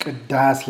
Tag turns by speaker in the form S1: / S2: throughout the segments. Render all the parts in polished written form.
S1: ቅዳሴ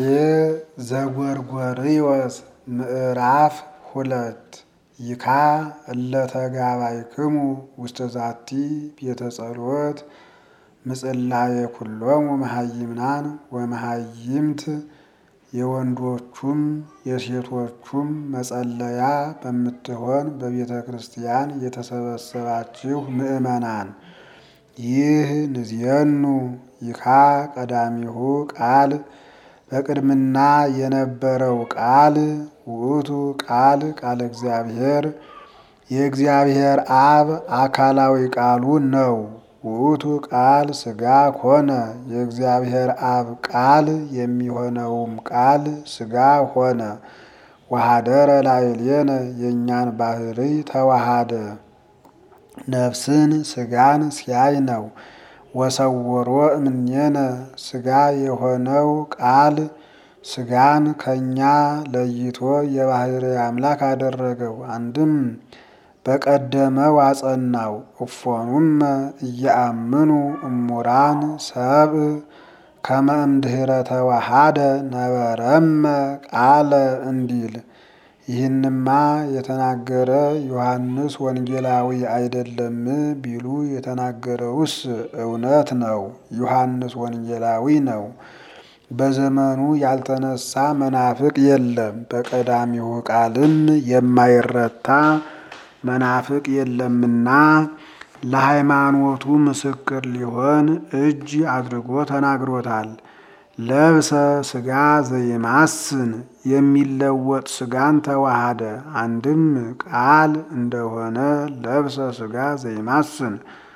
S1: ዘጎርጎርዮስ ምዕራፍ 2 ይካ እለተጋባይክሙ ውስተ ዛቲ ቤተ ጸሎት ምጽላየ ኩሎሙ መሃይምናን ወመሃይምት የወንዶቹም የሴቶቹም መጸለያ በምትሆን በቤተ ክርስቲያን የተሰበሰባችሁ ምእመናን ይህ ንዝየኑ ይካ ቀዳሚሁ ቃል በቅድምና የነበረው ቃል ውእቱ ቃል ቃለ እግዚአብሔር የእግዚአብሔር አብ አካላዊ ቃሉ ነው። ውእቱ ቃል ሥጋ ሆነ የእግዚአብሔር አብ ቃል የሚሆነውም ቃል ሥጋ ሆነ። ወኀደረ ላዕሌነ የእኛን ባህሪ ተዋሃደ። ነፍስን ሥጋን ሲያይ ነው። ወሰወሮ እምኔነ ሥጋ የሆነው ቃል ሥጋን ከኛ ለይቶ የባህሪ አምላክ አደረገው። አንድም በቀደመው አጸናው። እፎኑመ እየአምኑ እሙራን ሰብእ ከመ እምድኅረ ተዋሃደ ነበረመ ቃለ እንዲል። ይህንማ የተናገረ ዮሐንስ ወንጌላዊ አይደለም ቢሉ የተናገረውስ እውነት ነው። ዮሐንስ ወንጌላዊ ነው። በዘመኑ ያልተነሳ መናፍቅ የለም። በቀዳሚው ቃልም የማይረታ መናፍቅ የለምና ለሃይማኖቱ ምስክር ሊሆን እጅ አድርጎ ተናግሮታል። ለብሰ ሥጋ ዘይማስን የሚለወጥ ሥጋን ተዋሃደ። አንድም ቃል እንደሆነ ለብሰ ሥጋ ዘይማስን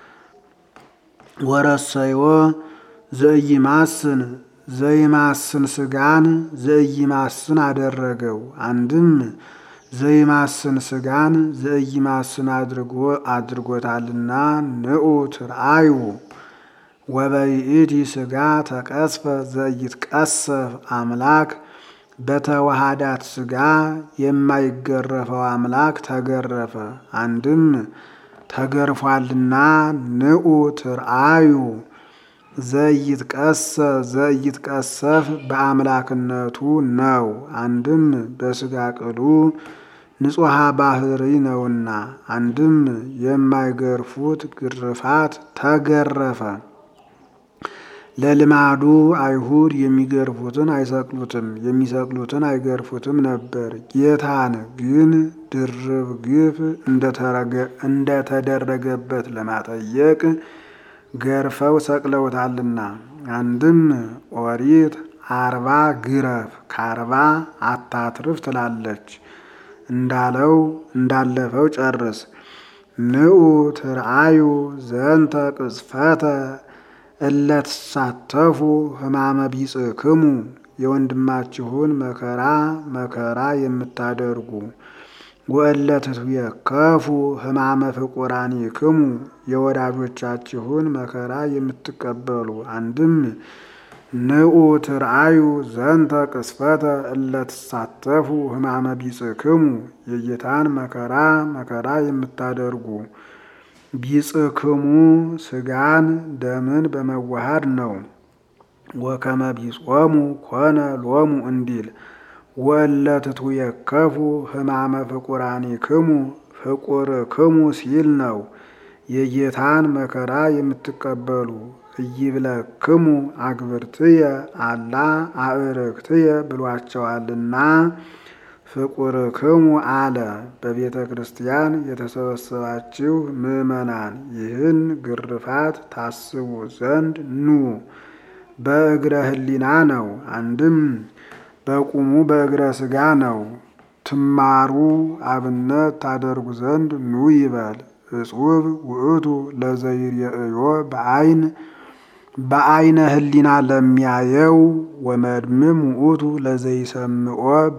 S1: ወረሰዮ ዘይማስን ዘይማስን ሥጋን ዘይማስን አደረገው። አንድም ዘይማስን ሥጋን ዘይማስን አድርጎታልና ንዑ ትርአዩ ወበይእቲ ሥጋ ተቀስፈ ዘይትቀሰፍ አምላክ በተዋሃዳት ሥጋ የማይገረፈው አምላክ ተገረፈ። አንድም ተገርፏልና ንዑ ትርአዩ ዘይትቀሰፍ በአምላክነቱ ነው። አንድም በሥጋ ቅሉ ንጹሐ ባህሪ ነውና። አንድም የማይገርፉት ግርፋት ተገረፈ። ለልማዱ አይሁድ የሚገርፉትን አይሰቅሉትም፣ የሚሰቅሉትን አይገርፉትም ነበር። ጌታን ግን ድርብ ግፍ እንደተደረገበት ለማጠየቅ ገርፈው ሰቅለውታልና። አንድም ኦሪት 40 ግረፍ ከ40 አታትርፍ ትላለች እንዳለፈው ጨርስ። ንዑ ትርአዩ ዘንተ ቅጽፈተ እለትሳተፉ ሕማመ ቢጽክሙ የወንድማችሁን መከራ የምታደርጉ ወእለትትዌከፉ ሕማመ ፍቁራኒክሙ የወዳጆቻችሁን መከራ የምትቀበሉ። አንድም ንዑ ትርአዩ ዘንተ ቅጽፈተ እለትሳተፉ ሕማመ ቢጽክሙ የጌታን መከራ የምታደርጉ። ቢጽክሙ ሥጋን ደምን በመዋሃድ ነው። ወከመ ቢጾሙ ኮነ ሎሙ እንዲል። ወእለትትዌከፉ ሕማመ ፍቁራኒክሙ ፍቁርክሙ ሲል ነው። የጌታን መከራ የምትቀበሉ። ኢይብለክሙ አግብርትየ አላ አዕርክትየ ብሏቸዋልና ፍቁርክሙ አለ። በቤተ ክርስቲያን የተሰበሰባችሁ ምእመናን ይህን ግርፋት ታስቡ ዘንድ ኑ። በእግረ ህሊና ነው። አንድም በቁሙ በእግረ ሥጋ ነው። ትማሩ አብነት ታደርጉ ዘንድ ኑ ይበል። እጹብ ውእቱ ለዘይርእዮ በአይነ ህሊና ለሚያየው ወመድምም ውእቱ ለዘይሰምዖ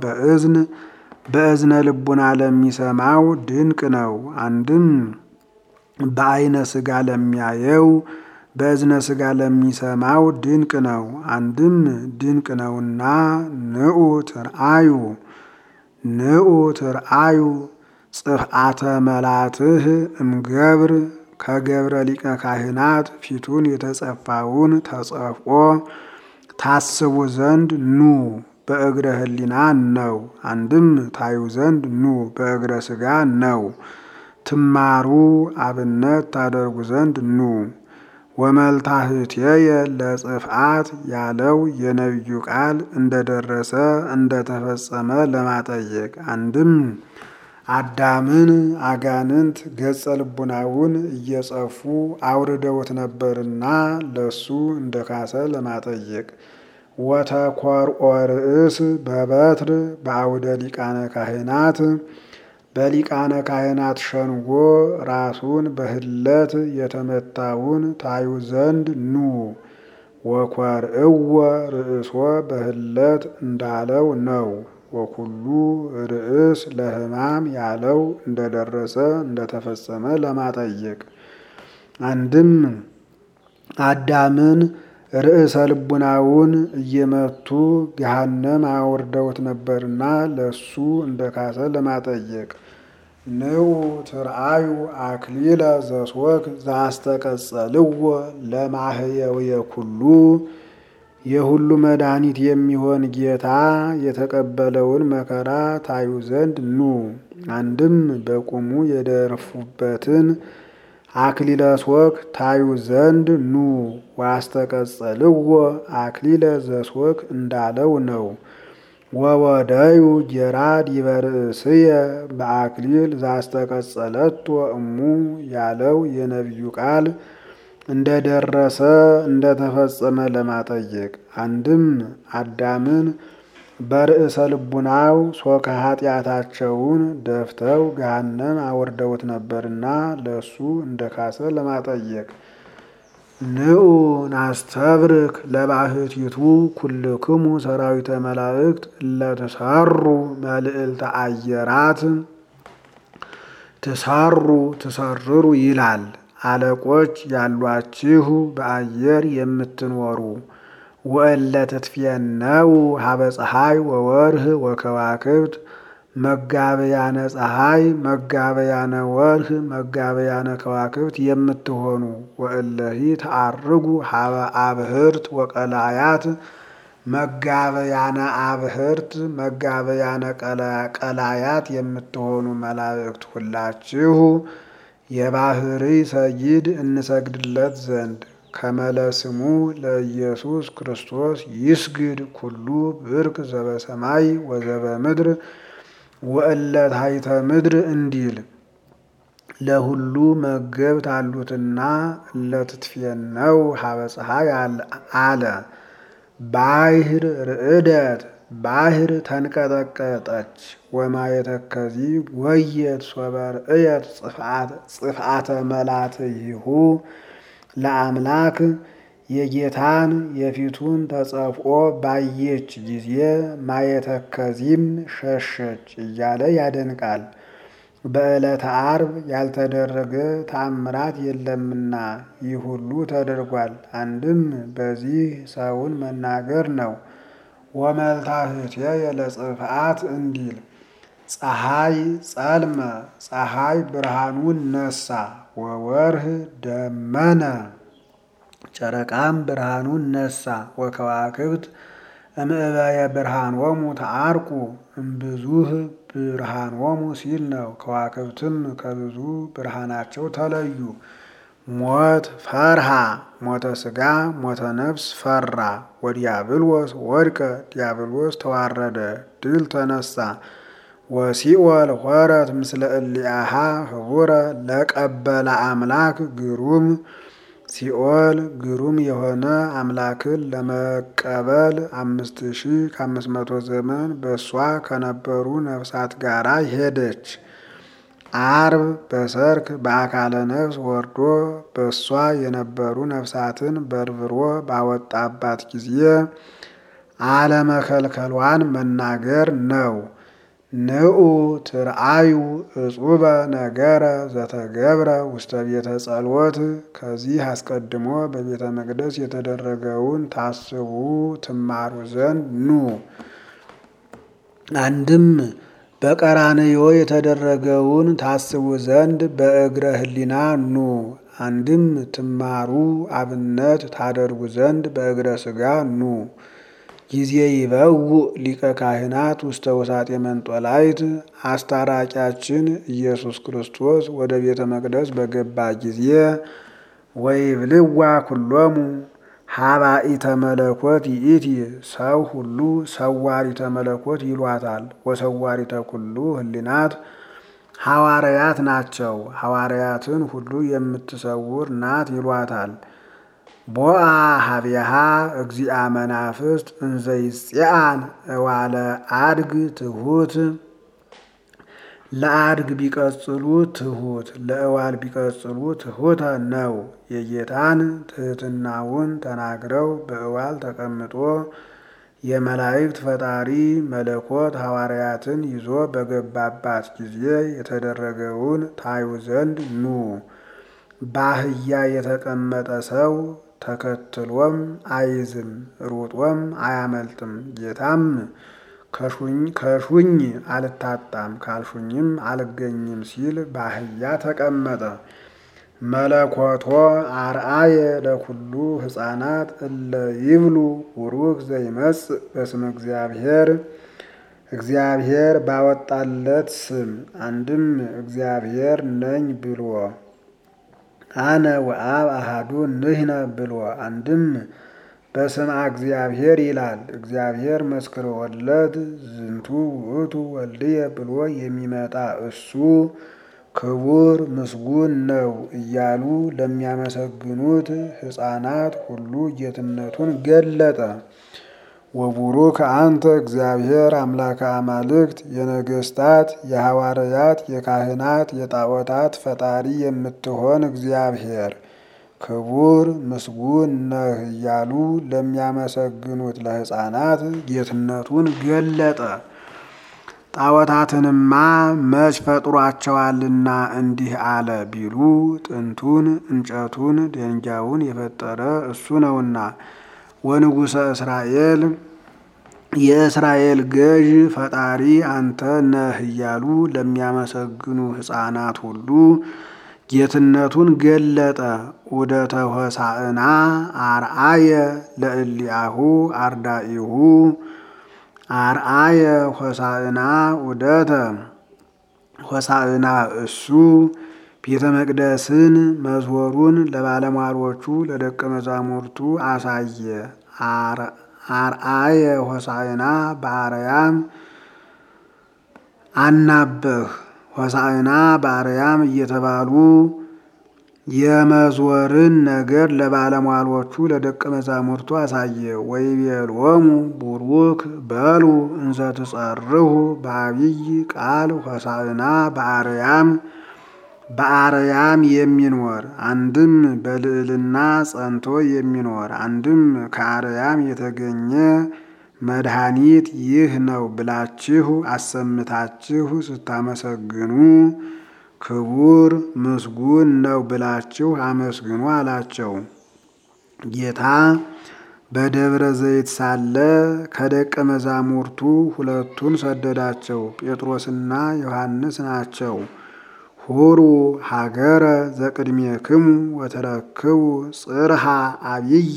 S1: በእዝነ ልቡና ለሚሰማው ድንቅ ነው። አንድም በአይነ ሥጋ ለሚያየው በእዝነ ሥጋ ለሚሰማው ድንቅ ነው። አንድም ድንቅ ነውና ንዑ ትርአዩ ጽፍአተ መላትህ እምገብር ከገብረ ሊቀ ካህናት ፊቱን የተጸፋውን ተጸፍኦ ታስቡ ዘንድ ኑ በእግረ ህሊና ነው። አንድም ታዩ ዘንድ ኑ በእግረ ሥጋ ነው። ትማሩ አብነት ታደርጉ ዘንድ ኑ። ወመልታህትየ ለጽፍአት ያለው የነቢዩ ቃል እንደደረሰ እንደተፈጸመ ለማጠየቅ አንድም አዳምን አጋንንት ገጸ ልቡናውን እየጸፉ አውርደውት ነበርና ለሱ እንደካሰ ለማጠየቅ ወተኰርዖ ርእስ በበትር በአውደ ሊቃነ ካህናት በሊቃነ ካህናት ሸንጎ ራሱን በህለት የተመታውን ታዩ ዘንድ ኑ። ወኰርእዎ ርእሶ በህለት እንዳለው ነው። ወኩሉ ርእስ ለሕማም ያለው እንደደረሰ እንደተፈጸመ ለማጠየቅ አንድም አዳምን ርእሰ ልቡናውን እየመቱ ገሃነም አውርደውት ነበርና ለሱ እንደካሰ ለማጠየቅ ንዑ ትርአዩ አክሊለ ዘሶክ ዘአስተቀጸልዎ ለማህየውየ ኩሉ የሁሉ መድኃኒት የሚሆን ጌታ የተቀበለውን መከራ ታዩ ዘንድ ኑ። አንድም በቁሙ የደረፉበትን አክሊለ ሶክ ታዩ ዘንድ ኑ። ወአስተቀጸልዎ አክሊለ ዘሶክ እንዳለው ነው። ወወደዩ ጌራ ዲበ ርእስየ በአክሊል ዘአስተቀጸለቶ እሙ ያለው የነቢዩ ቃል እንደደረሰ እንደተፈጸመ ለማጠየቅ አንድም አዳምን በርእሰ ልቡናው ሶከ ኃጢአታቸውን ደፍተው ገሃነም አወርደውት ነበርና ለሱ እንደካሰ ለማጠየቅ ንዑ ናስተብርክ ለባህቲቱ ኩልክሙ ሰራዊተ መላእክት እለተሰሩ መልዕልተ አየራት ትሰርሩ ይላል። አለቆች ያሏችሁ በአየር የምትኖሩ ወእለ ትትፌነው ሀበ ፀሐይ ወወርህ ወከዋክብት መጋበያነ ፀሐይ መጋበያነ ወርህ መጋበያነ ከዋክብት የምትሆኑ ወእለሂ ተአርጉ ሀበ አብህርት ወቀላያት መጋበያነ አብህርት መጋበያነ ቀላያት የምትሆኑ መላእክት ሁላችሁ የባህሪ ሰይድ እንሰግድለት ዘንድ ከመለስሙ ለኢየሱስ ክርስቶስ ይስግድ ኩሉ ብርክ ዘበሰማይ ወዘበ ምድር ወእለ ታሕተ ምድር እንዲል ለሁሉ መገብት አሉትና እለትትፌነው ሀበ ፀሐይ አለ። ባሕር ርዕደት ባሕር ተንቀጠቀጠች። ወማየተከዚ ወየት ሶበ ርእየት ጽፍአተ መላትይሁ ለአምላክ የጌታን የፊቱን ተጸፍኦ ባየች ጊዜ ማየተከዚም ሸሸች እያለ ያደንቃል። በዕለተ ዓርብ ያልተደረገ ተአምራት የለምና ይህ ሁሉ ተደርጓል። አንድም በዚህ ሰውን መናገር ነው። ወመልታህትየ ለጽፍአት እንዲል ፀሐይ ጸልመ ፀሐይ ብርሃኑን ነሳ። ወወርህ ደመነ ጨረቃም ብርሃኑን ነሳ። ወከዋክብት እምዕበየ ብርሃኖሙ ተአርቁ እምብዙህ ብርሃኖሙ ሲል ነው። ከዋክብትም ከብዙ ብርሃናቸው ተለዩ። ሞት ፈርሃ ሞተ ሥጋ ሞተ ነፍስ ፈራ። ወዲያብሎስ ወድቀ ዲያብሎስ ተዋረደ ድል ተነሳ። ወሲኦል ሆረት ምስለ እሊአሃ ህቡረ ለቀበለ አምላክ ግሩም ሲኦል ግሩም የሆነ አምላክን ለመቀበል 5500 ዘመን በእሷ ከነበሩ ነፍሳት ጋር ሄደች። ዓርብ በሰርክ በአካለ ነፍስ ወርዶ በእሷ የነበሩ ነፍሳትን በርብሮ ባወጣባት ጊዜ አለመከልከሏን መናገር ነው። ንዑ ትርአዩ እጹበ ነገረ ዘተገብረ ውስተ ቤተ ጸሎት ከዚህ አስቀድሞ በቤተ መቅደስ የተደረገውን ታስቡ ትማሩ ዘንድ ኑ። አንድም በቀራንዮ የተደረገውን ታስቡ ዘንድ በእግረ ህሊና ኑ። አንድም ትማሩ አብነት ታደርጉ ዘንድ በእግረ ሥጋ ኑ። ጊዜ ይበውእ ሊቀ ካህናት ውስተ ውሳጤ መንጦላይት አስታራቂያችን ኢየሱስ ክርስቶስ ወደ ቤተ መቅደስ በገባ ጊዜ ወይብልዋ ኩሎሙ ሀባኢተ መለኮት ይእቲ ሰው ሁሉ ሰዋሪተ መለኮት ይሏታል። ወሰዋሪተ ኩሉ ህሊናት ሐዋርያት ናቸው። ሐዋርያትን ሁሉ የምትሰውር ናት ይሏታል። ቦአ ሀቢሃ እግዚአ መናፍስት እንዘ ይጽአን እዋለ አድግ ትሁት ለአድግ ቢቀጽሉ ትሁት ለእዋል ቢቀጽሉ ትሁተ ነው። የጌታን ትህትናውን ተናግረው በእዋል ተቀምጦ የመላእክት ፈጣሪ መለኮት ሐዋርያትን ይዞ በገባባት ጊዜ የተደረገውን ታዩ ዘንድ ኑ። በአህያ የተቀመጠ ሰው ተከትሎም አይዝም፣ ሩጦም አያመልጥም። ጌታም ከሹኝ አልታጣም ካልሹኝም አልገኝም ሲል በአህያ ተቀመጠ። መለኮቶ አርአየ ለኩሉ ሕፃናት እለ ይብሉ ቡሩክ ዘይመጽእ በስመ እግዚአብሔር እግዚአብሔር ባወጣለት ስም አንድም እግዚአብሔር ነኝ ብሎ አነ ወአብ አሃዱ ንሕነ ብሎ አንድም በስመ እግዚአብሔር ይላል። እግዚአብሔር መስክሮለት ዝንቱ ውእቱ ወልድየ ብሎ የሚመጣ እሱ ክቡር ምስጉን ነው እያሉ ለሚያመሰግኑት ሕፃናት ሁሉ ጌትነቱን ገለጠ። ወቡሩክ አንተ እግዚአብሔር አምላከ አማልክት የነገስታት የሐዋርያት የካህናት የጣዖታት ፈጣሪ የምትሆን እግዚአብሔር ክቡር ምስጉን ነህ እያሉ ለሚያመሰግኑት ለሕፃናት ጌትነቱን ገለጠ። ጣዖታትንማ መች ፈጥሯቸዋልና እንዲህ አለ ቢሉ ጥንቱን እንጨቱን ደንጊያውን የፈጠረ እሱ ነውና። ወንጉሰ እስራኤል የእስራኤል ገዥ ፈጣሪ አንተ ነህ እያሉ ለሚያመሰግኑ ሕፃናት ሁሉ ጌትነቱን ገለጠ። ዑደተ ሆሳዕና አርአየ ለእሊአሁ አርዳኢሁ አርአየ ሆሳዕና ዑደተ ሆሳዕና እሱ ቤተ መቅደስን መዝወሩን ለባለሟሎቹ ለደቀ መዛሙርቱ አሳየ። አርአየ ሆሳዕና በአርያም አናበህ ሆሳዕና በአርያም እየተባሉ የመዝወርን ነገር ለባለሟሎቹ ለደቀ መዛሙርቱ አሳየ። ወይቤሎሙ ቡሩክ በሉ እንዘ ትጸርሁ በአብይ ቃል ሆሳዕና በአርያም በአርያም የሚኖር አንድም በልዕልና ጸንቶ የሚኖር አንድም ከአርያም የተገኘ መድኃኒት ይህ ነው ብላችሁ አሰምታችሁ ስታመሰግኑ ክቡር ምስጉን ነው ብላችሁ አመስግኑ አላቸው። ጌታ በደብረ ዘይት ሳለ ከደቀ መዛሙርቱ ሁለቱን ሰደዳቸው። ጴጥሮስና ዮሐንስ ናቸው። ሁሩ ሀገረ ዘቅድሜክሙ ወተረክቡ ጽርሃ አብየ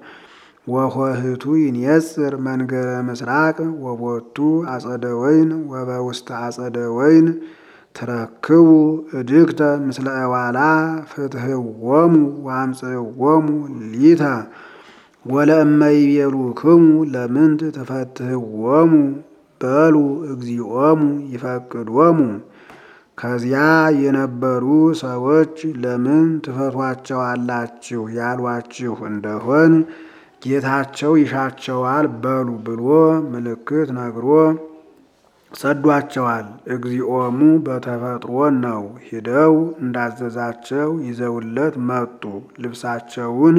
S1: ወሆህቱ ይንየጽር መንገረ ምስራቅ ወቦቱ አጸደ ወይን ወበውስተ አጸደ ወይን ትረክቡ እድግተ ምስለ እዋላ ፍትሕዎሙ ወአምጽእዎሙ ሊተ ወለእመ ይቤሉክሙ ለምንት ትፈትሕዎሙ በሉ እግዚኦሙ ይፈቅዶሙ። ከዚያ የነበሩ ሰዎች ለምን ትፈቷቸዋላችሁ ያሏችሁ እንደሆን ጌታቸው ይሻቸዋል በሉ ብሎ ምልክት ነግሮ ሰዷቸዋል። እግዚኦሙ በተፈጥሮ ነው። ሂደው እንዳዘዛቸው ይዘውለት መጡ። ልብሳቸውን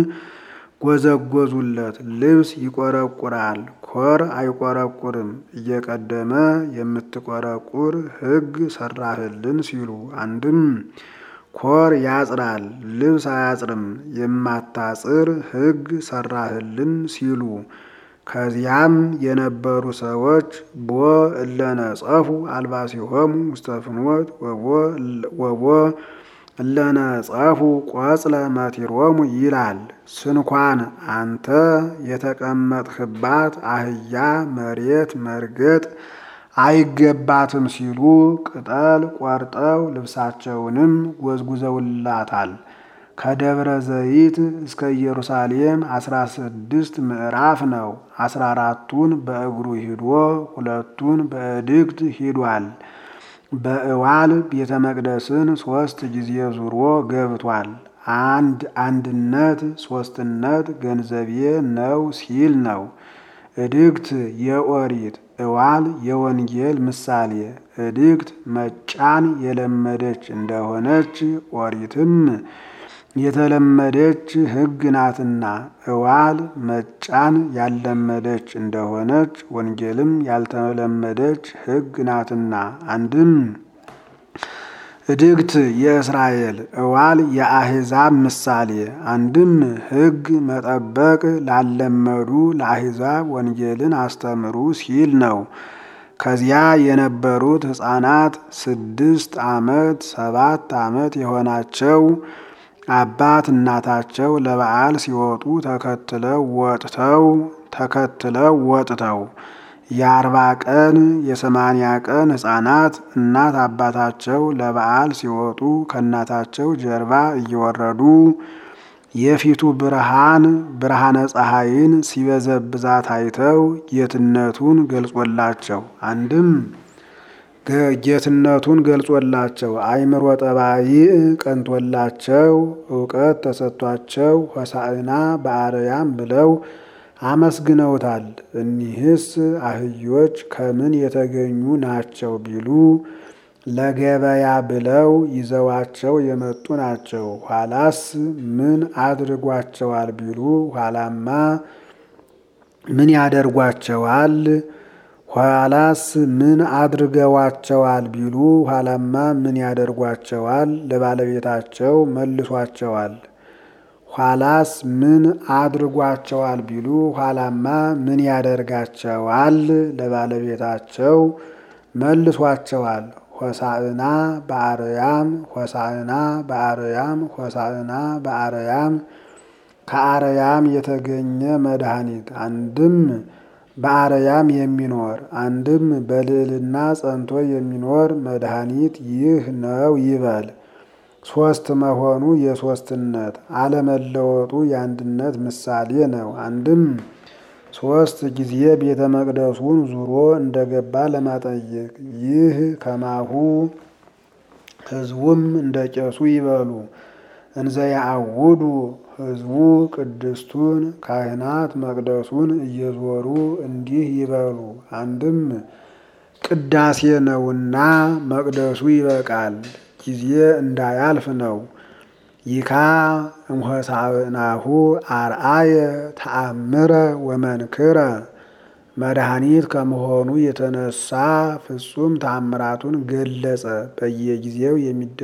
S1: ጎዘጎዙለት። ልብስ ይቆረቁራል፣ ኮር አይቆረቁርም። እየቀደመ የምትቆረቁር ሕግ ሰራህልን ሲሉ አንድም ኮር ያጽራል፣ ልብስ አያጽርም። የማታጽር ሕግ ሰራህልን ሲሉ ከዚያም የነበሩ ሰዎች ቦ እለነጸፉ አልባሲሆሙ ውስተ ፍኖት ወቦ እለነጸፉ ቆጽለ መቲሮሙ ይላል። ስንኳን አንተ የተቀመጥህባት አህያ መሬት መርገጥ አይገባትም ሲሉ ቅጠል ቆርጠው ልብሳቸውንም ጎዝጉዘውላታል። ከደብረ ዘይት እስከ ኢየሩሳሌም 16 ምዕራፍ ነው። 14ቱን በእግሩ ሂዶ 2ቱን በእድግት ሂዷል። በእዋል ቤተ መቅደስን 3 ጊዜ ዙሮ ገብቷል። አንድነት ሶስትነት ገንዘቤ ነው ሲል ነው። እድግት የኦሪት እዋል የወንጌል ምሳሌ። እድግት መጫን የለመደች እንደሆነች ኦሪትም የተለመደች ሕግ ናትና፣ እዋል መጫን ያልለመደች እንደሆነች ወንጌልም ያልተለመደች ሕግ ናትና። አንድም እድግት የእስራኤል እዋል የአሕዛብ ምሳሌ። አንድም ሕግ መጠበቅ ላለመዱ ለአሕዛብ ወንጌልን አስተምሩ ሲል ነው። ከዚያ የነበሩት ሕፃናት 6 ዓመት 7 ዓመት የሆናቸው አባት እናታቸው ለበዓል ሲወጡ ተከትለው ወጥተው የ40 ቀን የ80 ቀን ሕፃናት እናት አባታቸው ለበዓል ሲወጡ ከእናታቸው ጀርባ እየወረዱ የፊቱ ብርሃነ ፀሐይን ሲበዘብዛት አይተው ጌትነቱን ገልጾላቸው። አንድም ጌትነቱን ገልጾላቸው አእምሮ ጠባይ ቀንቶላቸው ዕውቀት ተሰጥቷቸው ሆሳዕና በአርያም ብለው አመስግነውታል። እኒህስ አህዮች ከምን የተገኙ ናቸው ቢሉ ለገበያ ብለው ይዘዋቸው የመጡ ናቸው። ኋላስ ምን አድርጓቸዋል ቢሉ ኋላማ ምን ያደርጓቸዋል? ኋላስ ምን አድርገዋቸዋል ቢሉ ኋላማ ምን ያደርጓቸዋል? ለባለቤታቸው መልሷቸዋል። ኋላስ ምን አድርጓቸዋል ቢሉ ኋላማ ምን ያደርጋቸዋል? ለባለቤታቸው መልሷቸዋል። ሆሳዕና በአርያም ሆሳዕና በአርያም ሆሳዕና በአርያም ከአርያም የተገኘ መድኃኒት። አንድም በአርያም የሚኖር አንድም በልዕልና ጸንቶ የሚኖር መድኃኒት ይህ ነው ይበል። 3 መሆኑ የሶስትነት አለመለወጡ የአንድነት ምሳሌ ነው። አንድም 3 ጊዜ ቤተ መቅደሱን ዙሮ እንደገባ ለማጠየቅ ይህ ከማሁ ሕዝቡም እንደ ቄሱ ይበሉ። እንዘ ያዕውዱ ሕዝቡ ቅድስቱን ካህናት መቅደሱን እየዞሩ እንዲህ ይበሉ። አንድም ቅዳሴ ነውና መቅደሱ ይበቃል፣ ጊዜ እንዳያልፍ ነው። ይካ እምሆሳዕናሁ አርአየ ተአምረ ወመንክረ መድኃኒት ከመሆኑ የተነሳ ፍጹም ተአምራቱን ገለጸ። በየጊዜው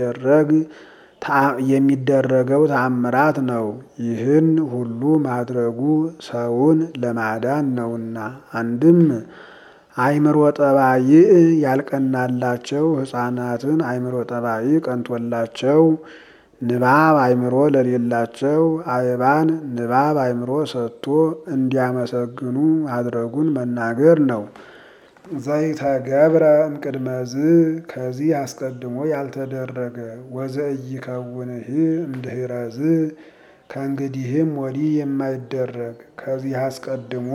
S1: የሚደረገው ተአምራት ነው። ይህን ሁሉ ማድረጉ ሰውን ለማዳን ነውና። አንድም አእምሮ ጠባይ ያልቀናላቸው ሕፃናትን አእምሮ ጠባይ ቀንቶላቸው ንባብ አእምሮ ለሌላቸው አእባን ንባብ አእምሮ ሰጥቶ እንዲያመሰግኑ ማድረጉን መናገር ነው። ዘይተገብረ እምቅድመዝ ከዚህ አስቀድሞ ያልተደረገ ወዘኢይከውንህ እምድኅረዝ ከእንግዲህም ወዲህ የማይደረግ ከዚህ አስቀድሞ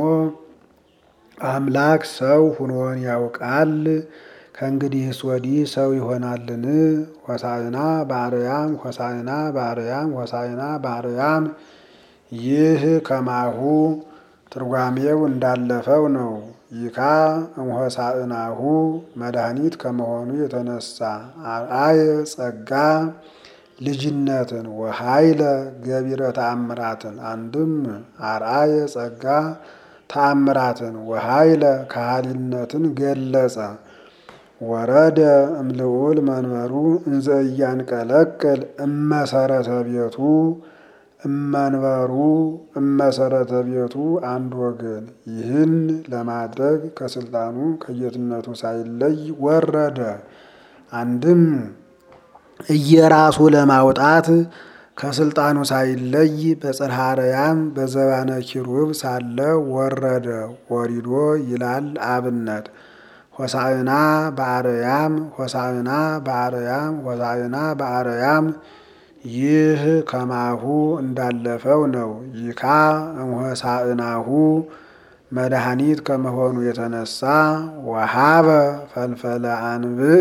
S1: አምላክ ሰው ሁኖን ያውቃል። ከእንግዲህስ ወዲህ ሰው ይሆናልን? ሆሳዕና በአርያም ሆሳዕና በአርያም ሆሳዕና በአርያም ይህ ከማሁ ትርጓሜው እንዳለፈው ነው። ይካ እምሆሳዕናሁ መድኃኒት ከመሆኑ የተነሳ አርአየ ጸጋ ልጅነትን ወኃይለ ገቢረ ተአምራትን። አንድም አርአየ ጸጋ ተአምራትን ወኃይለ ከሃሊነትን ገለጸ። ወረደ እምልዑል መንበሩ እንዘ ኢያንቀለቅል እመሰረተ ቤቱ እመንበሩ እመሰረተ ቤቱ አንድ ወገን። ይህን ለማድረግ ከስልጣኑ ከጌትነቱ ሳይለይ ወረደ። አንድም እየራሱ ለማውጣት ከስልጣኑ ሳይለይ በጽርሐ አርያም በዘባነ ኪሩብ ሳለ ወረደ ወሪዶ ይላል አብነት። ሆሳዕና በአርያም ሆሳዕና በአርያም ሆሳዕና በአርያም ይህ ከማሁ እንዳለፈው ነው። ይካ እምሆሳዕናሁ መድኃኒት ከመሆኑ የተነሳ ወሃበ ፈልፈለ አንብዕ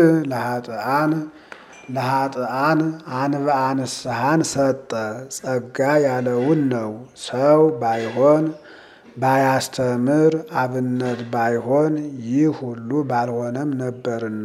S1: ለኃጥአን አንብዓ ንስሐን ሰጠ። ጸጋ ያለውን ነው። ሰው ባይሆን ባያስተምር አብነት ባይሆን ይህ ሁሉ ባልሆነም ነበርና።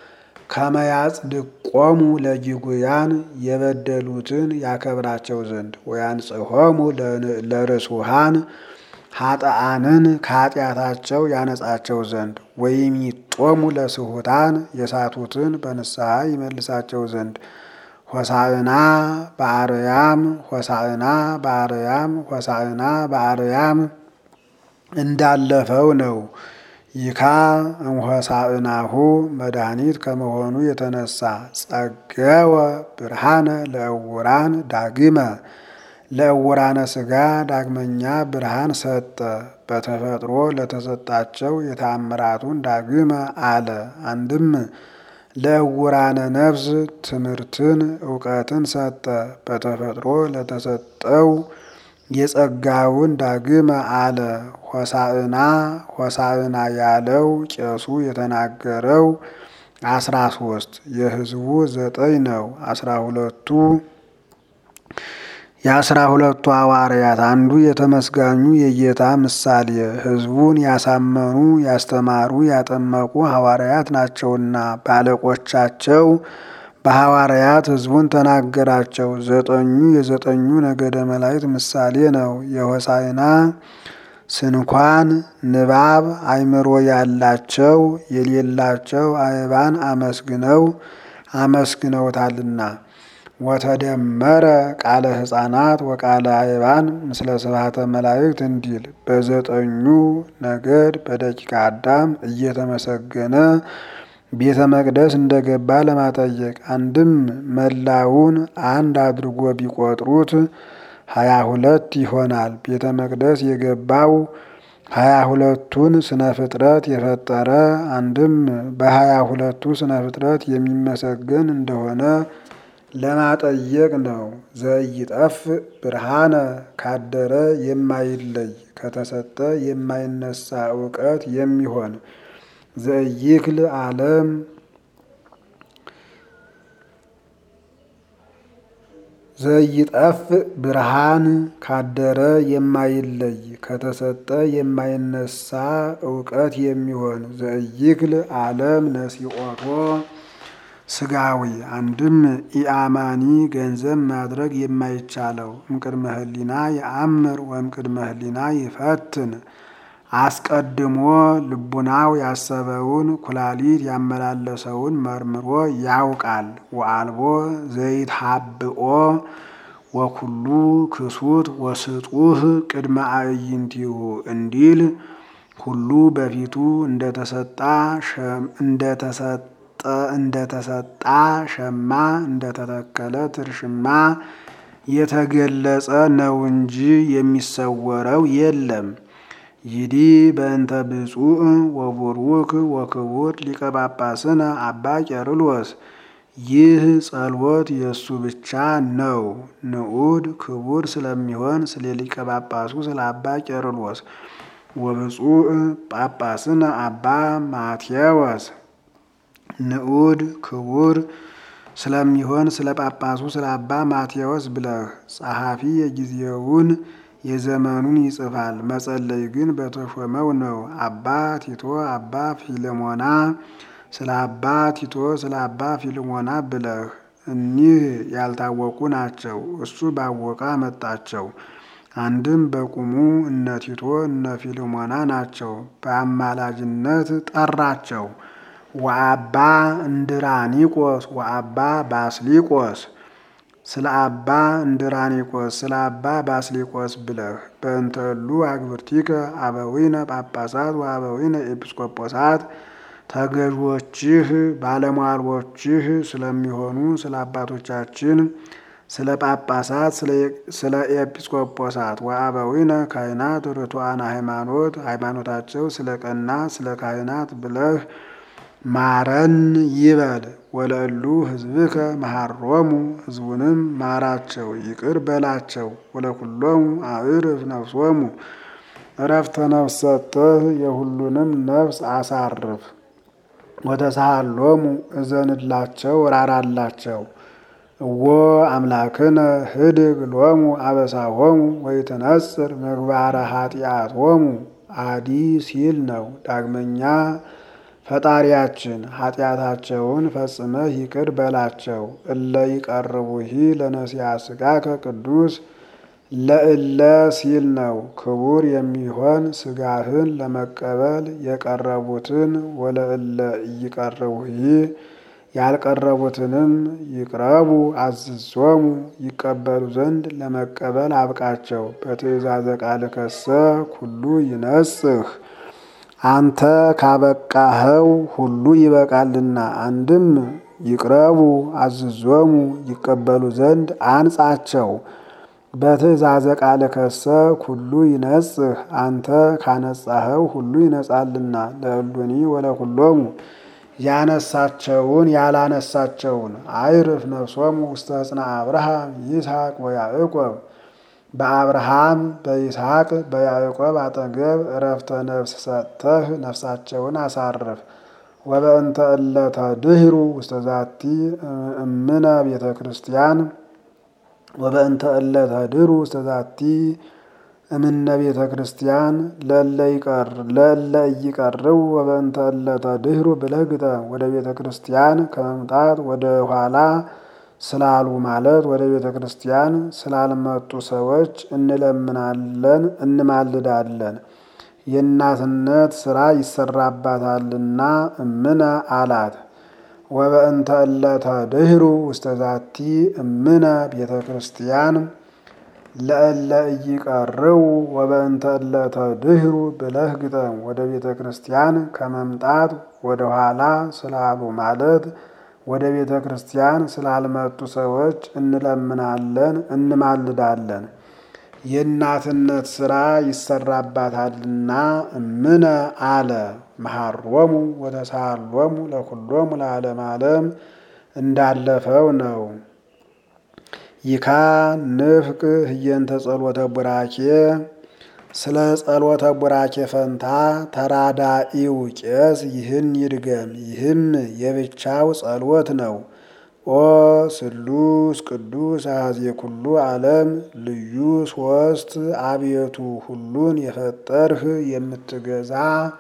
S1: ከመያጽድቆሙ ለጅጉያን የበደሉትን ያከብራቸው ዘንድ ወያንጽሖሙ ለርሱሃን ኃጥአንን ከኃጢአታቸው ያነጻቸው ዘንድ ወይሚጦሙ ለስሑታን የሳቱትን በንስሐ ይመልሳቸው ዘንድ ሆሳዕና በአርያም ሆሳዕና በአርያም ሆሳዕና በአርያም እንዳለፈው ነው። ይካ እምሆሳዕናሁ መድኃኒት ከመሆኑ የተነሳ ጸገወ ብርሃነ ለዕውራን ዳግመ ለዕውራነ ሥጋ ዳግመኛ ብርሃን ሰጠ። በተፈጥሮ ለተሰጣቸው የተአምራቱን ዳግመ አለ። አንድም ለዕውራነ ነፍስ ትምህርትን እውቀትን ሰጠ። በተፈጥሮ ለተሰጠው የጸጋውን ዳግመ አለ። ሆሳዕና ሆሳዕና ያለው ቄሱ የተናገረው 13 የሕዝቡ 9 ነው። 12ቱ የ12ቱ ሐዋርያት አንዱ የተመስጋኙ የጌታ ምሳሌ ሕዝቡን ያሳመኑ ያስተማሩ ያጠመቁ ሐዋርያት ናቸውና ባለቆቻቸው በሐዋርያት ሕዝቡን ተናገራቸው። 9ኙ የ9ኙ ነገደ መላእክት ምሳሌ ነው። የሆሳዕና ስንኳን ንባብ አእምሮ ያላቸው የሌላቸው አእባን አመስግነውታልና ወተደመረ ቃለ ሕፃናት ወቃለ አእባን ምስለ ስብሐተ መላእክት እንዲል በ9ኙ ነገድ በደቂቀ አዳም እየተመሰገነ ቤተ መቅደስ እንደገባ ለማጠየቅ። አንድም መላውን አንድ አድርጎ ቢቆጥሩት 22 ይሆናል። ቤተ መቅደስ የገባው 22ቱን ስነ ፍጥረት የፈጠረ አንድም በ22ቱ ስነ ፍጥረት የሚመሰገን እንደሆነ ለማጠየቅ ነው። ዘይጠፍ ብርሃነ ካደረ የማይለይ ከተሰጠ የማይነሳ እውቀት የሚሆን ዘይክል ዓለም ዘይጠፍ ብርሃን ካደረ የማይለይ ከተሰጠ የማይነሳ እውቀት የሚሆን ዘይክል ዓለም ነሲኦቶ ስጋዊ አንድም ኢአማኒ ገንዘብ ማድረግ የማይቻለው እምቅድመ ህሊና የአምር ወእምቅድመ ህሊና ይፈትን አስቀድሞ ልቡናው ያሰበውን ኩላሊት ያመላለሰውን መርምሮ ያውቃል። ወአልቦ ዘይትሃብኦ ወኩሉ ክሱት ወስጡህ ቅድመ አዕይንቲሁ እንዲል ሁሉ በፊቱ እንደተሰጣ ሸማ እንደተተከለ ትርሽማ የተገለጸ ነው እንጂ የሚሰወረው የለም። ይዲ በእንተ ብፁዕ ወቡሩክ ወክቡር ሊቀ ጳጳስነ አባ ቄርሎስ ይህ ጸሎት የእሱ ብቻ ነው። ንዑድ ክቡር ስለሚሆን ስለ ሊቀ ጳጳሱ ስለ አባ ቄርሎስ ወብፁዕ ጳጳስነ አባ ማቴዎስ ንዑድ ክቡር ስለሚሆን ስለ ጳጳሱ ስለ አባ ማቴዎስ ብለህ ጸሐፊ የጊዜውን የዘመኑን ይጽፋል። መጸለይ ግን በተሾመው ነው። አባ ቲቶ አባ ፊልሞና ስለ አባ ቲቶ ስለ አባ ፊልሞና ብለህ እኒህ ያልታወቁ ናቸው። እሱ ባወቀ አመጣቸው። አንድም በቁሙ እነ ቲቶ እነ ፊልሞና ናቸው። በአማላጅነት ጠራቸው። ወአባ እንድራኒቆስ ወአባ ባስሊቆስ ስለ አባ እንድራኒቆስ ስለ አባ ባስሊቆስ ብለህ በእንተሉ አግብርቲከ አበዊነ ጳጳሳት ወአበዊነ ኤጲስቆጶሳት ተገዦችህ ባለሟሎችህ ስለሚሆኑ ስለ አባቶቻችን ስለ ጳጳሳት ስለ ኤጲስቆጶሳት ወአበዊነ ካህናት ርቱዓነ ሃይማኖት ሃይማኖታቸው ስለ ቀና ስለ ካህናት ብለህ ማረን ይበል። ወለእሉ ሕዝብከ መሐሮሙ ሕዝቡንም ማራቸው ይቅር በላቸው። ወለኩሎሙ አዕርፍ ነፍሶሙ እረፍተ ነፍስ ሰጥተህ የሁሉንም ነፍስ አሳርፍ። ወተሳሃሎሙ እዘንላቸው ራራላቸው። እወ አምላክነ ህድግ ሎሙ አበሳሆሙ ወይትነጽር ምግባረ ኃጢአቶሙ አዲ ሲል ነው። ዳግመኛ ፈጣሪያችን ኃጢአታቸውን ፈጽመህ ይቅር በላቸው። እለ ይቀርቡሂ ለነሲያ ሥጋከ ቅዱስ ለእለ ሲል ነው። ክቡር የሚሆን ሥጋህን ለመቀበል የቀረቡትን ወለእለ ይቀርቡሂ ያልቀረቡትንም ይቅረቡ አዝዞሙ ይቀበሉ ዘንድ ለመቀበል አብቃቸው። በትእዛዘ ቃልከሰ ኩሉ ይነጽህ አንተ ካበቃኸው ሁሉ ይበቃልና። አንድም ይቅረቡ አዝዞሙ ይቀበሉ ዘንድ አንጻቸው። በትእዛዘ ቃልከሰ ኩሉ ይነጽህ አንተ ካነጻኸው ሁሉ ይነጻልና። ለእሉኒ ወለኩሎሙ ያነሳቸውን ያላነሳቸውን አይርፍ ነፍሶሙ ውስተ ሕፅነ አብርሃም ይስሐቅ ወያዕቆብ በአብርሃም በይስሐቅ በያዕቆብ አጠገብ እረፍተ ነፍስ ሰጥተህ ነፍሳቸውን አሳርፍ። ወበእንተ እለ ተድኅሩ ውስተ ዛቲ እምነ ቤተ ክርስቲያን ወበእንተ እለ ተድኅሩ ውስተ ዛቲ እምነ ቤተ ክርስቲያን ለእለ ይቀርቡ ወበእንተ እለ ተድኅሩ ብለህ ግጠም። ወደ ቤተ ክርስቲያን ከመምጣት ወደ ኋላ ስላሉ ማለት ወደ ቤተ ክርስቲያን ስላልመጡ ሰዎች እንለምናለን እንማልዳለን። የእናትነት ሥራ ይሰራባታልና እምነ አላት። ወበእንተ እለ ተድኅሩ ውስተ ዛቲ እምነ ቤተ ክርስቲያን ለእለ ኢይቀርቡ ወበእንተ እለ ተድኅሩ ብለህ ግጠም። ወደ ቤተ ክርስቲያን ከመምጣት ወደ ኋላ ስላሉ ማለት ወደ ቤተ ክርስቲያን ስላልመጡ ሰዎች እንለምናለን እንማልዳለን። የእናትነት ሥራ ይሰራባታልና እምነ አለ። መሐሮሙ ወተሳሃሎሙ ለኩሎሙ ለዓለመ ዓለም እንዳለፈው ነው። ይካ ንፍቅ ህየንተ ጸሎተ ቡራኬ ስለ ጸሎተ ቡራኬ ፈንታ ተራዳኢው ቄስ ይህን ይድገም። ይህም የብቻው ጸሎት ነው። ኦ ስሉስ ቅዱስ አሐዜ ኩሉ ዓለም ልዩ ሶስት አቤቱ ሁሉን የፈጠርህ የምትገዛ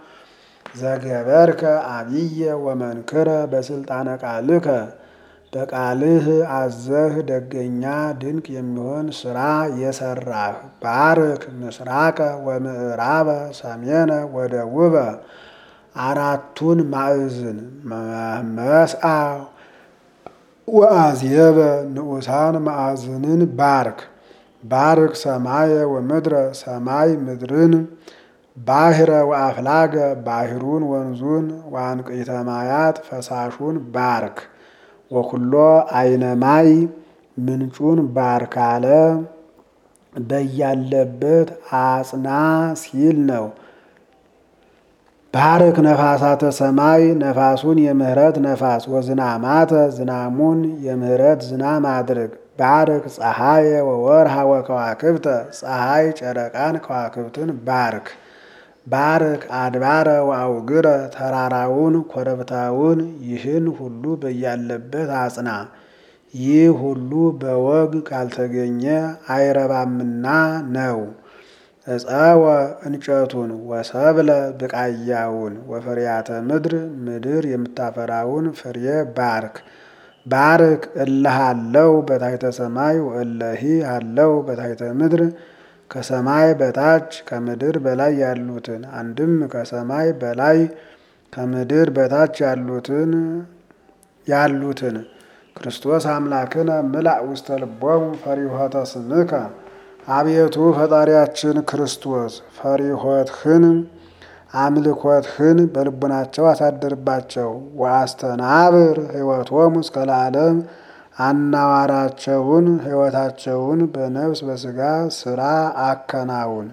S1: ዘገበርከ አብየ ወመንክረ በስልጣነ ቃልከ በቃልህ አዘህ ደገኛ ድንቅ የሚሆን ሥራ የሰራህ ባርክ ምስራቀ ወምዕራበ ሰሜነ ወደቡበ አራቱን ማዕዝን መስአ ወአዝየበ ንዑሳን ማዕዝንን ባርክ። ባርክ ሰማየ ወምድረ ሰማይ ምድርን ባሕረ ወአፍላገ ባሕሩን ወንዙን ወአንቅዕተ ማያት ፈሳሹን ባርክ። ወኩሎ አይነ ማይ ምንጩን ባርክ አለ። በያለበት አጽና ሲል ነው። ባርክ ነፋሳተ ሰማይ ነፋሱን የምህረት ነፋስ ወዝናማተ ዝናሙን የምህረት ዝናም አድርግ። ባርክ ፀሐየ ወወርሃ ወከዋክብተ ፀሐይ ጨረቃን ከዋክብትን ባርክ። ባርክ አድባረ ወአውግረ ተራራውን ኮረብታውን ይህን ሁሉ በያለበት አጽና። ይህ ሁሉ በወግ ካልተገኘ አይረባምና ነው። እፀወ እንጨቱን ወሰብለ ብቃያውን ወፍሬያተ ምድር ምድር የምታፈራውን ፍሬ ባርክ። ባርክ እለህ አለው በታሕተ ሰማይ ወእለሂ አለው በታሕተ ምድር ከሰማይ በታች ከምድር በላይ ያሉትን አንድም ከሰማይ በላይ ከምድር በታች ያሉትን ክርስቶስ አምላክነ ምላእ ውስተ ልቦሙ ፈሪሆተ ስምከ አቤቱ ፈጣሪያችን ክርስቶስ ፈሪሆትህን አምልኮትህን በልቡናቸው አሳድርባቸው። ወአስተናብር ሕይወቶሙ እስከ ለዓለም አናዋራቸውን ሕይወታቸውን በነፍስ በሥጋ ሥራ አከናውን።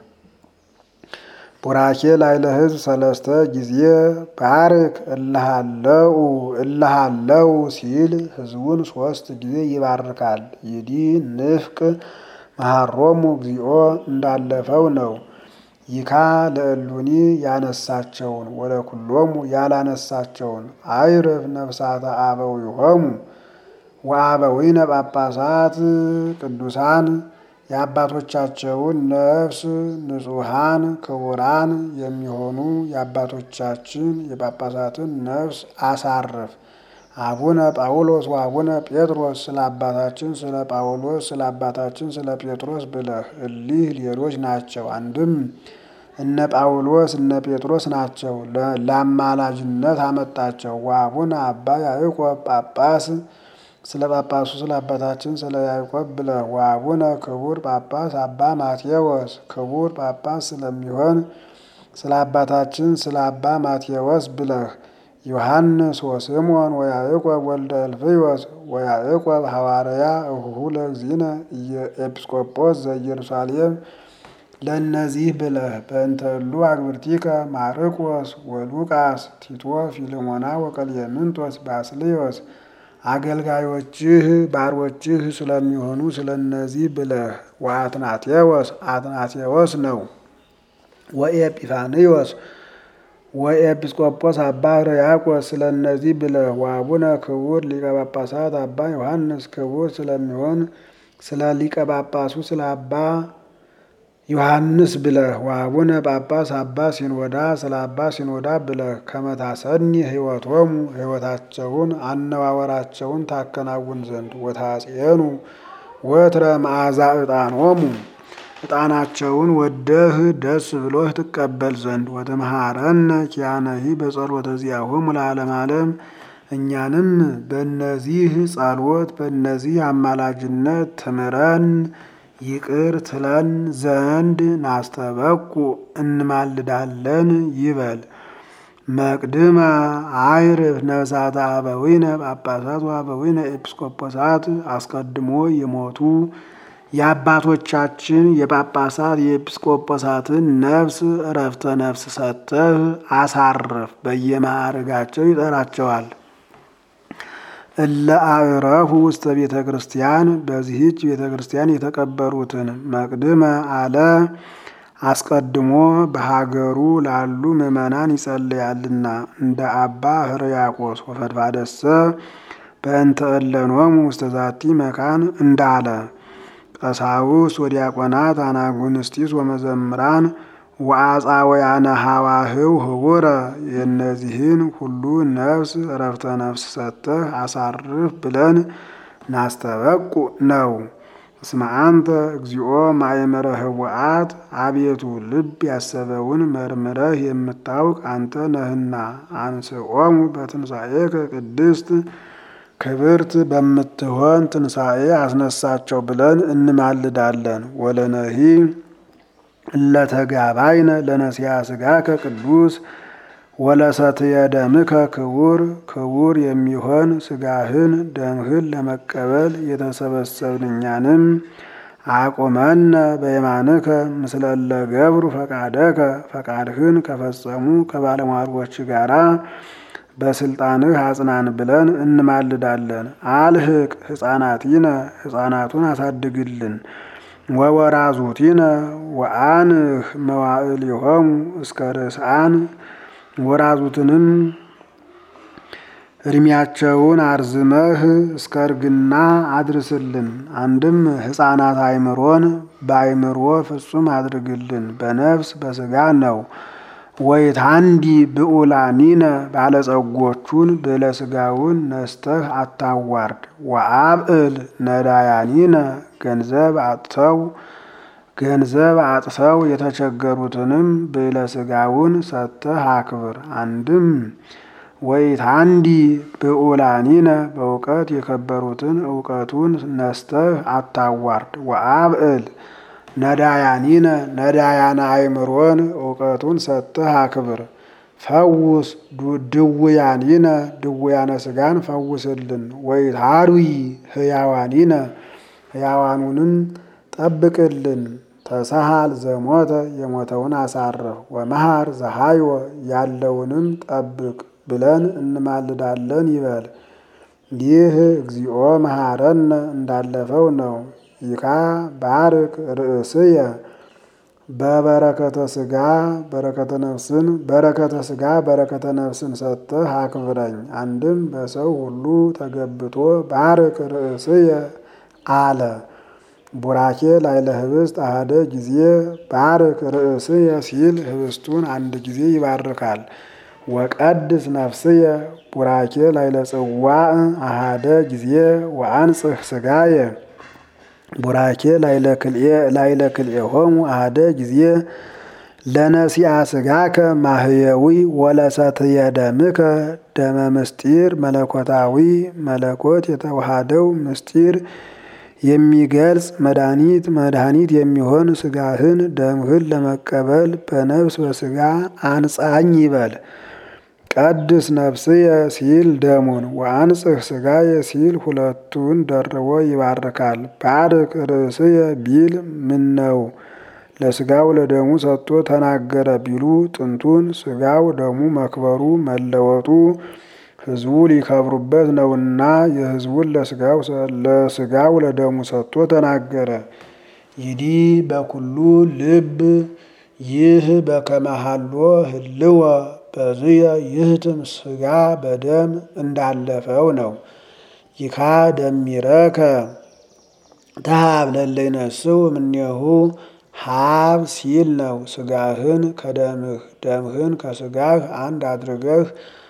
S1: ቡራኬ ላዕለ ሕዝብ ሰለስተ ጊዜ ባርክ እልሃለው ሲል ሕዝቡን 3 ጊዜ ይባርካል። ይዲ ንፍቅ መሃሮሙ እግዚኦ እንዳለፈው ነው። ይካ ለእሉኒ ያነሳቸውን ወለኩሎሙ ያላነሳቸውን አይርፍ ነፍሳተ አበዊሆሙ ወአበዊነ ጳጳሳት ቅዱሳን የአባቶቻቸውን ነፍስ ንጹሐን ክቡራን የሚሆኑ የአባቶቻችን የጳጳሳትን ነፍስ አሳርፍ። አቡነ ጳውሎስ ወአቡነ ጴጥሮስ ስለ አባታችን ስለ ጳውሎስ ስለ አባታችን ስለ ጴጥሮስ ብለህ እሊህ ሌሎች ናቸው። አንድም እነ ጳውሎስ እነ ጴጥሮስ ናቸው። ለአማላጅነት አመጣቸው። ወአቡነ አባ ያዕቆብ ጳጳስ ስለ ጳጳሱ ስለ አባታችን ስለ ያዕቆብ ብለህ ወአቡነ ክቡር ጳጳስ አባ ማቴዎስ ክቡር ጳጳስ ስለሚሆን ስለ አባታችን ስለ አባ ማቴዎስ ብለህ ዮሐንስ ወስምዖን ወያዕቆብ ወልደ እልፍዮስ ወያዕቆብ ሐዋርያ እሁሁ ለእግዚእነ ኤጲስቆጶስ ዘኢየሩሳሌም ለእነዚህ ብለህ በእንተ እሉ አግብርቲከ ማርቆስ ወሉቃስ ቲቶ ፊልሞና ወቀልየምንጦስ ባስልዮስ አገልጋዮችህ ባሮችህ ስለሚሆኑ ስለነዚህ ብለህ አትናቴዎስ ነው። ወኤጲፋንዮስ ወኤጲስቆጶስ አባ ሕርያቆስ ስለነዚህ ብለህ ወአቡነ ክቡር ሊቀ ጳጳሳት አባ ዮሐንስ ክቡር ስለሚሆን ስለ ሊቀ ጳጳሱ ስለ አባ ዮሐንስ ብለህ ወአቡነ ጳጳስ አባ ሲኖዳ ስለ አባ ሲኖዳ ብለህ ከመታሰኒ ሕይወቶሙ ሕይወታቸውን አነዋወራቸውን ታከናውን ዘንድ ወታጼኑ ወትረ መዓዛ ዕጣኖሙ ዕጣናቸውን ወደህ ደስ ብሎህ ትቀበል ዘንድ ወተመሃረነ ኪያነሂ በጸሎተ ዚአሆሙ ለዓለመ ዓለም እኛንም በእነዚህ ጸሎት በእነዚህ አማላጅነት ትምረን ይቅር ትለን ዘንድ ናስተበቁ እንማልዳለን ይበል። መቅድመ አይርፍ ነፍሳተ አበዊነ ጳጳሳት ወአበዊነ ኤጲስቆጶሳት አስቀድሞ የሞቱ የአባቶቻችን የጳጳሳት የኤጲስቆጶሳትን ነፍስ እረፍተ ነፍስ ሰጥተህ አሳርፍ። በየማዕርጋቸው ይጠራቸዋል። እለ አዕረፉ ውስተ ቤተ ክርስቲያን በዚህች ቤተ ክርስቲያን የተቀበሩትን መቅድመ አለ አስቀድሞ በሀገሩ ላሉ ምዕመናን ይጸልያልና እንደ አባ ሕርያቆስ ወፈድፋደሰ በእንተ እለኖሙ ውስተ ዛቲ መካን እንዳለ ቀሳውስት ወዲያቆናት አናጉንስጢስ ወመዘምራን ወአጻወያነ ሐዋህው ህቡረ የእነዚህን ሁሉ ነፍስ እረፍተ ነፍስ ሰጥተህ አሳርፍ ብለን ናስተበቁ ነው። እስመ አንተ እግዚኦ ማእመረ ህቡአት አቤቱ ልብ ያሰበውን መርምረህ የምታውቅ አንተ ነህና አንስኦሙ በትንሣኤከ ቅድስት ክብርት በምትሆን ትንሣኤ አስነሳቸው ብለን እንማልዳለን። ወለነሂ እለተጋባይነ ለነሲያ ሥጋከ ቅዱስ ወለሰትየ ደምከ ክቡር ክቡር የሚሆን ሥጋህን ደምህን ለመቀበል የተሰበሰብን እኛንም አቁመነ በየማንከ ምስለ እለ ገብሩ ፈቃደከ ፈቃድህን ከፈጸሙ ከባለሟሎች ጋራ በስልጣንህ አጽናን ብለን እንማልዳለን። አልህቅ ሕፃናቲነ ሕፃናቱን አሳድግልን። ወወራዙቲነ ወአንህ መዋዕሊሆሙ እስከ ርስአን ወራዙትንም እድሜያቸውን አርዝመህ እስከ እርግና አድርስልን። አንድም ሕፃናት አእምሮን በአእምሮ ፍጹም አድርግልን። በነፍስ በሥጋ ነው። ወይታንዲ ብዑላኒነ ባለጸጎቹን ብለስጋውን ነስተህ አታዋርድ። ወአብዕል ነዳያኒነ ገንዘብ አጥተው የተቸገሩትንም ብለስጋውን ሰጥተህ አክብር። አንድም ወይታንዲ ብዑላኒነ በእውቀት የከበሩትን እውቀቱን ነስተህ አታዋርድ። ወአብዕል ነዳያኒነ ነዳያነ አእምሮን እውቀቱን ሰጥተህ አክብር። ፈውስ ድውያኒነ ድውያነ ሥጋን ፈውስልን። ወይትሃሩይ ሕያዋኒነ ሕያዋኑንም ጠብቅልን። ተሳሃል ዘሞተ የሞተውን አሳርፍ። ወመሃር ዘሃይወ ያለውንም ጠብቅ ብለን እንማልዳለን ይበል። ይህ እግዚኦ መሐረነ እንዳለፈው ነው። ይካ ባርክ ርእስየ በበረከተ ሥጋ በረከተ ነፍስን በረከተ ሥጋ በረከተ ነፍስን ሰጥተህ አክብረኝ። አንድም በሰው ሁሉ ተገብቶ ባርክ ርእስየ አለ። ቡራኬ ላይለ ህብስት አሃደ ጊዜ ባርክ ርእስየ ሲል ህብስቱን አንድ ጊዜ ይባርካል። ወቀድስ ነፍስየ ቡራኬ ላይለ ጽዋዕ አሃደ ጊዜ ወአንጽህ ሥጋየ ቡራኬ ላይለ ክልኤሆሙ አሃደ ጊዜ ለነሲአ ሥጋከ ማህየዊ ወለሰትየ ደምከ ደመ ምስጢር መለኮታዊ መለኮት የተዋሃደው ምስጢር የሚገልጽ መድኃኒት የሚሆን ሥጋህን ደምህን ለመቀበል በነፍስ በሥጋ አንጻኝ ይበል። ቀድስ ነፍስየ ሲል ደሙን ወአንጽህ ሥጋየ ሲል ሁለቱን ደርቦ ይባርካል። ባርክ ርእስየ ቢል ምነው ለሥጋው ለደሙ ሰጥቶ ተናገረ ቢሉ ጥንቱን ሥጋው ደሙ መክበሩ መለወጡ ሕዝቡ ሊከብሩበት ነውና የሕዝቡን ለሥጋው ለደሙ ሰጥቶ ተናገረ። ይዲ በኩሉ ልብ ይህ በከመሃሎ ህልወ በዝየ ይህትም ሥጋ በደም እንዳለፈው ነው። ይካ ደሚረከ ተሃብ ለለይነስው እምኔሁ ሀብ ሲል ነው። ሥጋህን ከደምህ ደምህን ከሥጋህ አንድ አድርገህ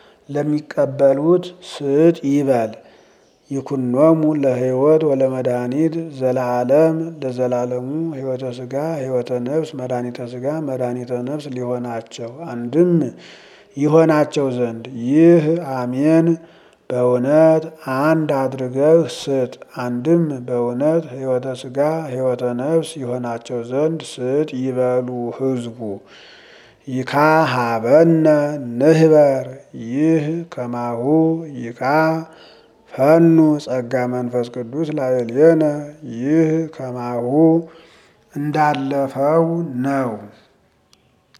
S1: ለሚቀበሉት ስጥ ይበል። ይኩኖሙ ለሕይወት ወለመድኃኒት ዘለዓለም ለዘላለሙ ሕይወተ ሥጋ ሕይወተ ነፍስ መድኃኒተ ሥጋ መድኃኒተ ነፍስ ሊሆናቸው አንድም ይሆናቸው ዘንድ ይህ አሜን በእውነት አንድ አድርገህ ስጥ። አንድም በእውነት ሕይወተ ሥጋ ሕይወተ ነፍስ ይሆናቸው ዘንድ ስጥ ይበሉ ሕዝቡ። ይካ ሀበነ ንህበር ይህ ከማሁ ይካ ፈኑ ጸጋ መንፈስ ቅዱስ ላዕሌነ ይህ ከማሁ እንዳለፈው ነው።